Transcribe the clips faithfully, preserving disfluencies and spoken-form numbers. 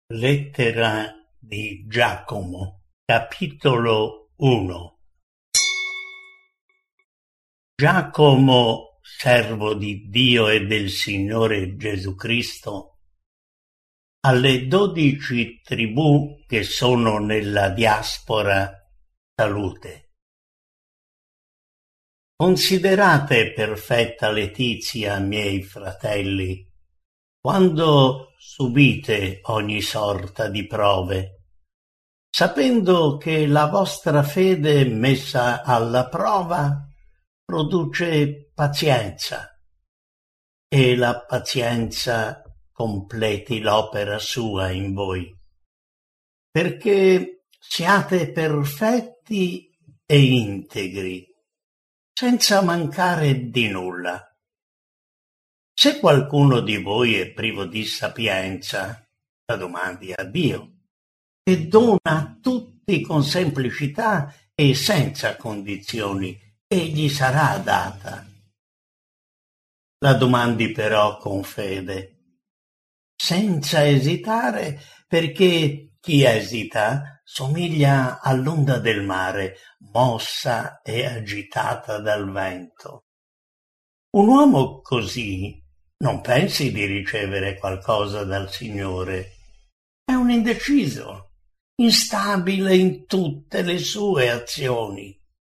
Lettera di Giacomo, capitolo uno. Giacomo, servo di Dio e del Signore Gesù Cristo, alle dodici tribù che sono nella diaspora, salute. Considerate perfetta letizia, miei fratelli, quando subite ogni sorta di prove, sapendo che la vostra fede messa alla prova produce pazienza, e la pazienza completi l'opera sua in voi, perché siate perfetti e integri, senza mancare di nulla. Se qualcuno di voi è privo di sapienza, la domandi a Dio, che dona a tutti con semplicità e senza condizioni, e gli sarà data. La domandi però con fede, senza esitare, perché chi esita somiglia all'onda del mare, mossa e agitata dal vento. Un uomo così non pensi di ricevere qualcosa dal Signore. È un indeciso, instabile in tutte le sue azioni.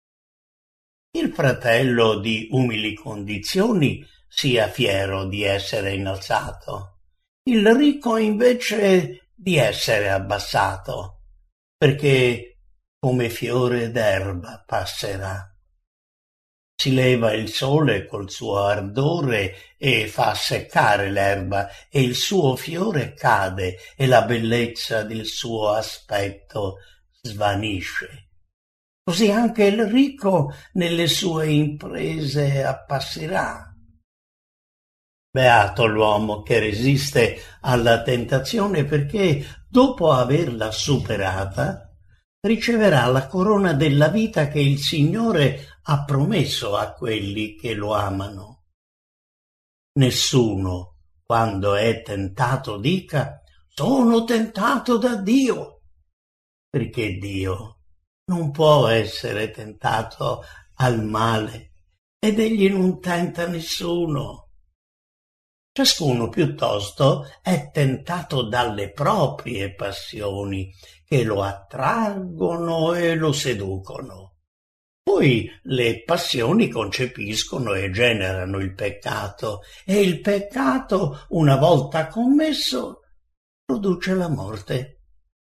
Il fratello di umili condizioni sia fiero di essere innalzato, il ricco invece di essere abbassato, perché come fiore d'erba passerà. Si leva il sole col suo ardore e fa seccare l'erba, e il suo fiore cade, e la bellezza del suo aspetto svanisce. Così anche il ricco nelle sue imprese appassirà. Beato l'uomo che resiste alla tentazione, perché dopo averla superata riceverà la corona della vita che il Signore ha promesso a quelli che lo amano. Nessuno, quando è tentato, dica: sono tentato da Dio, perché Dio non può essere tentato al male, ed egli non tenta nessuno. Ciascuno piuttosto è tentato dalle proprie passioni, che lo attraggono e lo seducono. Poi le passioni concepiscono e generano il peccato, e il peccato, una volta commesso, produce la morte.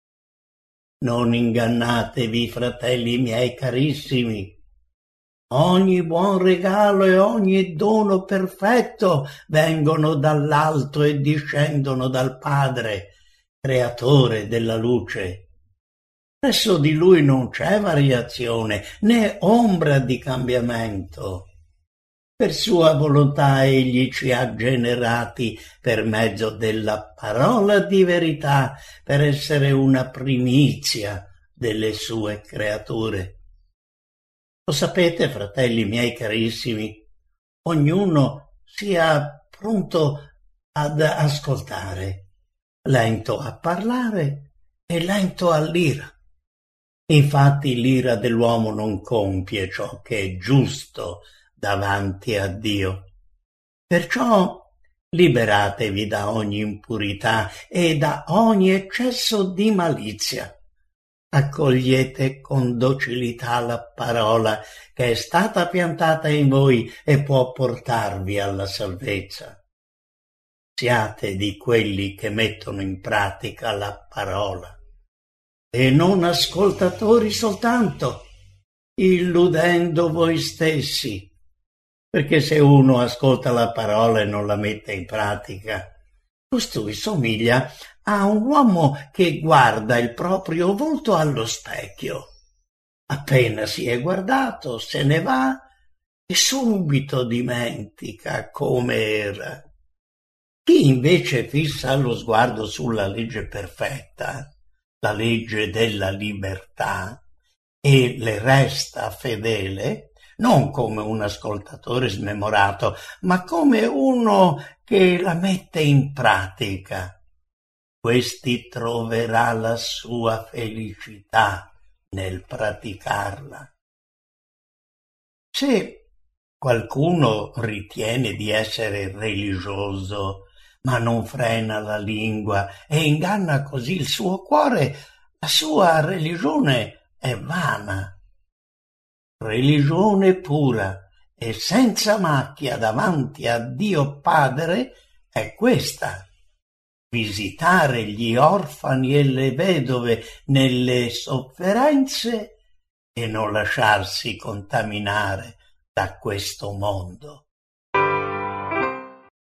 Non ingannatevi, fratelli miei carissimi. Ogni buon regalo e ogni dono perfetto vengono dall'alto e discendono dal Padre, creatore della luce. Presso di lui non c'è variazione né ombra di cambiamento. Per sua volontà egli ci ha generati per mezzo della parola di verità, per essere una primizia delle sue creature. Lo sapete, fratelli miei carissimi, ognuno sia pronto ad ascoltare, lento a parlare e lento all'ira. Infatti l'ira dell'uomo non compie ciò che è giusto davanti a Dio. Perciò liberatevi da ogni impurità e da ogni eccesso di malizia. Accogliete con docilità la parola che è stata piantata in voi e può portarvi alla salvezza. Siate di quelli che mettono in pratica la parola e non ascoltatori soltanto, illudendo voi stessi, perché se uno ascolta la parola e non la mette in pratica, costui somiglia a un uomo che guarda il proprio volto allo specchio. Appena si è guardato, se ne va e subito dimentica come era. Chi invece fissa lo sguardo sulla legge perfetta, la legge della libertà, e le resta fedele, non come un ascoltatore smemorato, ma come uno che la mette in pratica, questi troverà la sua felicità nel praticarla. Se qualcuno ritiene di essere religioso, ma non frena la lingua e inganna così il suo cuore, la sua religione è vana. Religione pura e senza macchia davanti a Dio Padre è questa: visitare gli orfani e le vedove nelle sofferenze e non lasciarsi contaminare da questo mondo.